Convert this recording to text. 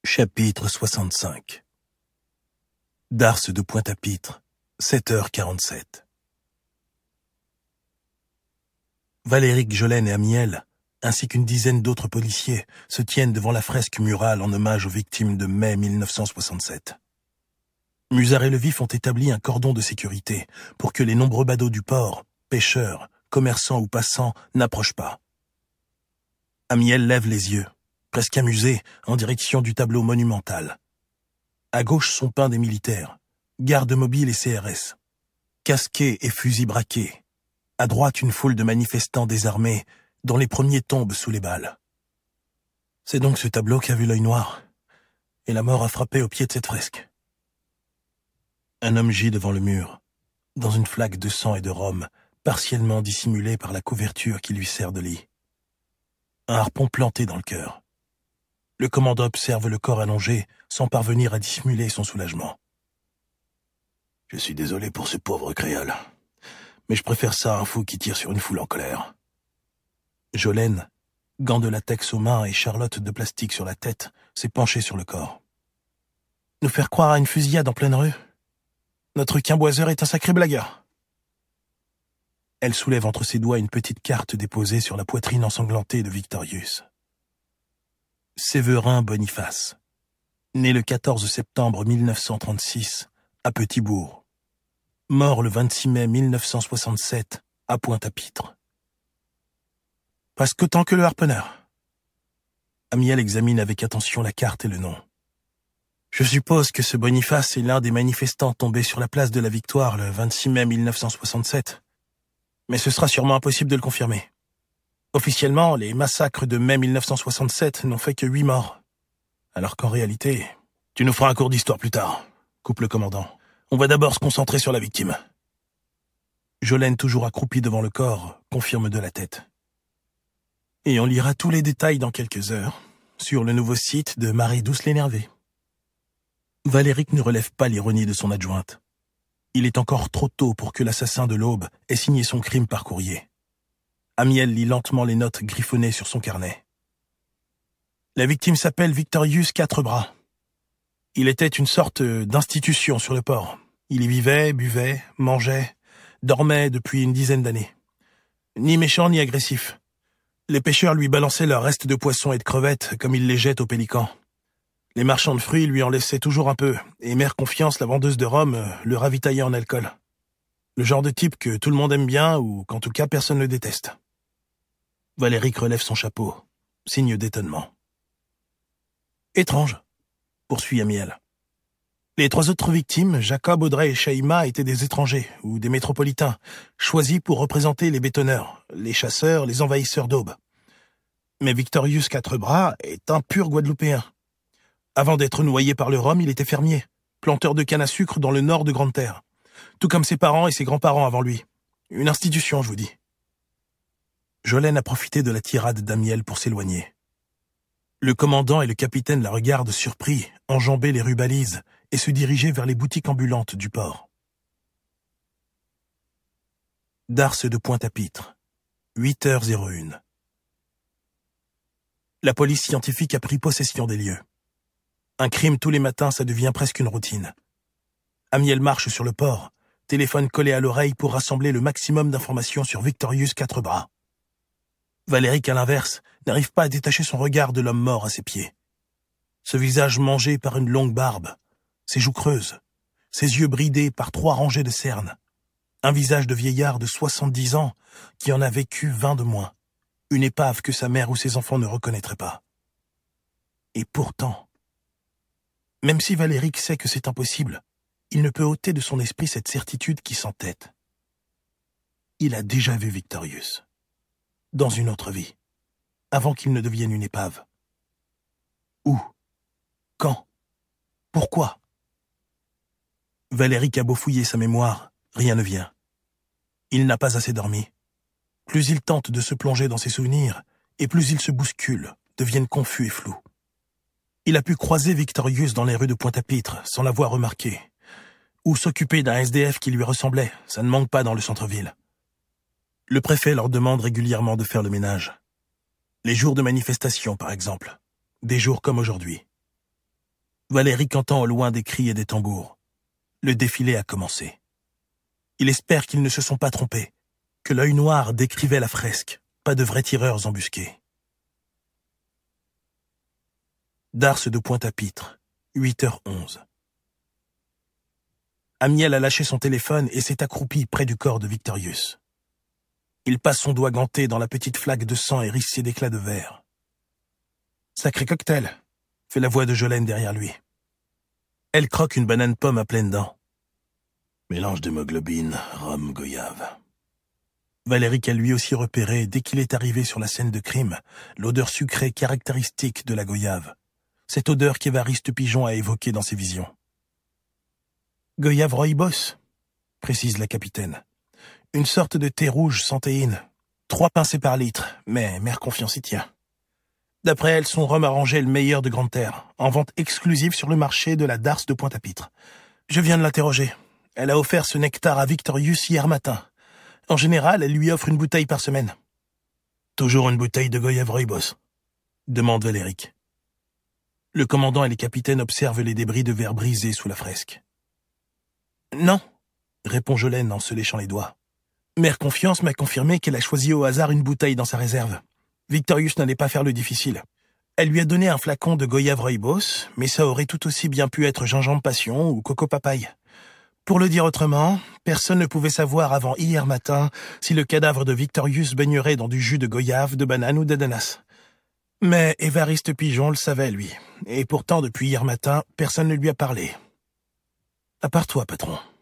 Chapitre 65. Dars de Pointe-à-Pitre, 7h47. Valéric Jolaine et Amiel, ainsi qu'une dizaine d'autres policiers, se tiennent devant la fresque murale en hommage aux victimes de mai 1967. Musard et Levif ont établi un cordon de sécurité pour que les nombreux badauds du port, pêcheurs, commerçants ou passants, n'approchent pas. Amiel lève les yeux, presque amusé, en direction du tableau monumental. À gauche sont peints des militaires, gardes mobiles et CRS, casqués et fusils braqués. À droite, une foule de manifestants désarmés, dont les premiers tombent sous les balles. C'est donc ce tableau qui a vu l'œil noir, et la mort a frappé au pied de cette fresque. Un homme gît devant le mur, dans une flaque de sang et de rhum, partiellement dissimulée par la couverture qui lui sert de lit. Un harpon planté dans le cœur. Le commandant observe le corps allongé, sans parvenir à dissimuler son soulagement. « Je suis désolé pour ce pauvre créole, mais je préfère ça à un fou qui tire sur une foule en colère. » Jolaine, gants de latex aux mains et charlotte de plastique sur la tête, s'est penchée sur le corps. « Nous faire croire à une fusillade en pleine rue ? Notre quimboiseur est un sacré blagueur. » Elle soulève entre ses doigts une petite carte déposée sur la poitrine ensanglantée de Victorius. Séverin Boniface, né le 14 septembre 1936 à Petit-Bourg, mort le 26 mai 1967 à Pointe-à-Pitre. Presque autant que le harponneur. Amiel examine avec attention la carte et le nom. Je suppose que ce Boniface est l'un des manifestants tombés sur la place de la Victoire le 26 mai 1967, mais ce sera sûrement impossible de le confirmer. Officiellement, les massacres de mai 1967 n'ont fait que 8 morts. Alors qu'en réalité... Tu nous feras un cours d'histoire plus tard, coupe le commandant. On va d'abord se concentrer sur la victime. Jolaine, toujours accroupie devant le corps, confirme de la tête. Et on lira tous les détails dans quelques heures, sur le nouveau site de Marie-Douce l'énervée. Valéric ne relève pas l'ironie de son adjointe. Il est encore trop tôt pour que l'assassin de l'Aube ait signé son crime par courrier. Amiel lit lentement les notes griffonnées sur son carnet. La victime s'appelle Victorius Quatrebras. Il était une sorte d'institution sur le port. Il y vivait, buvait, mangeait, dormait depuis une dizaine d'années. Ni méchant ni agressif. Les pêcheurs lui balançaient leurs restes de poissons et de crevettes comme ils les jettent aux pélicans. Les marchands de fruits lui en laissaient toujours un peu, et Mère Confiance, la vendeuse de rhum, le ravitaillait en alcool. Le genre de type que tout le monde aime bien ou qu'en tout cas personne ne déteste. Valéric relève son chapeau, signe d'étonnement. « Étrange », poursuit Amiel. Les 3 autres victimes, Jacob, Audrey et Shaima, étaient des étrangers ou des métropolitains, choisis pour représenter les bétonneurs, les chasseurs, les envahisseurs d'Aube. Mais Victorius Quatrebras est un pur Guadeloupéen. Avant d'être noyé par le rhum, il était fermier, planteur de canne à sucre dans le nord de Grande-Terre, tout comme ses parents et ses grands-parents avant lui. Une institution, je vous dis. Jolaine a profité de la tirade d'Amiel pour s'éloigner. Le commandant et le capitaine la regardent surpris, enjamber les rues balises et se diriger vers les boutiques ambulantes du port. Dars de Pointe-à-Pitre, 8h01. La police scientifique a pris possession des lieux. Un crime tous les matins, ça devient presque une routine. Amiel marche sur le port, téléphone collé à l'oreille pour rassembler le maximum d'informations sur Victorius Quatrebras. Valéric, à l'inverse, n'arrive pas à détacher son regard de l'homme mort à ses pieds. Ce visage mangé par une longue barbe, ses joues creuses, ses yeux bridés par 3 rangées de cernes. Un visage de vieillard de 70 ans qui en a vécu 20 de moins. Une épave que sa mère ou ses enfants ne reconnaîtraient pas. Et pourtant, même si Valéric sait que c'est impossible, il ne peut ôter de son esprit cette certitude qui s'entête. Il a déjà vu Victorius. Dans une autre vie, avant qu'il ne devienne une épave. Où? Quand? Pourquoi? Valéric a beau fouiller sa mémoire, rien ne vient. Il n'a pas assez dormi. Plus il tente de se plonger dans ses souvenirs, et plus ils se bousculent, deviennent confus et flous. Il a pu croiser Victorius dans les rues de Pointe-à-Pitre, sans l'avoir remarqué, ou s'occuper d'un SDF qui lui ressemblait, ça ne manque pas dans le centre-ville. Le préfet leur demande régulièrement de faire le ménage. Les jours de manifestation, par exemple. Des jours comme aujourd'hui. Valéric entend au loin des cris et des tambours. Le défilé a commencé. Il espère qu'ils ne se sont pas trompés, que l'œil noir décrivait la fresque, pas de vrais tireurs embusqués. Darse de Pointe-à-Pitre, 8h11. Amiel a lâché son téléphone et s'est accroupi près du corps de Victorius. Il passe son doigt ganté dans la petite flaque de sang hérissée d'éclats de verre. « Sacré cocktail !» fait la voix de Jolène derrière lui. Elle croque une banane pomme à pleines dents. Mélange d'hémoglobine, rhum, goyave. Valéric a lui aussi repéré, dès qu'il est arrivé sur la scène de crime, l'odeur sucrée caractéristique de la goyave. Cette odeur qu'Évariste Pigeon a évoquée dans ses visions. « Goyave rooibos », précise la capitaine. « Une sorte de thé rouge sans théine. 3 pincées par litre, mais Mère Confiance y tient. D'après elle, son rhum arrangé est le meilleur de Grande Terre, en vente exclusive sur le marché de la Darse de Pointe-à-Pitre. Je viens de l'interroger. Elle a offert ce nectar à Victorius hier matin. En général, elle lui offre une bouteille par semaine. »« Toujours une bouteille de goyave rooibos ?» demande Valéric. Le commandant et les capitaines observent les débris de verre brisés sous la fresque. « Non », répond Jolène en se léchant les doigts. « Mère Confiance m'a confirmé qu'elle a choisi au hasard une bouteille dans sa réserve. Victorius n'allait pas faire le difficile. Elle lui a donné un flacon de goyave rooibos, mais ça aurait tout aussi bien pu être gingembre passion ou coco papaye. Pour le dire autrement, personne ne pouvait savoir avant hier matin si le cadavre de Victorius baignerait dans du jus de goyave, de banane ou d'ananas. Mais Évariste Pigeon le savait, lui, et pourtant depuis hier matin, personne ne lui a parlé. À part toi, patron.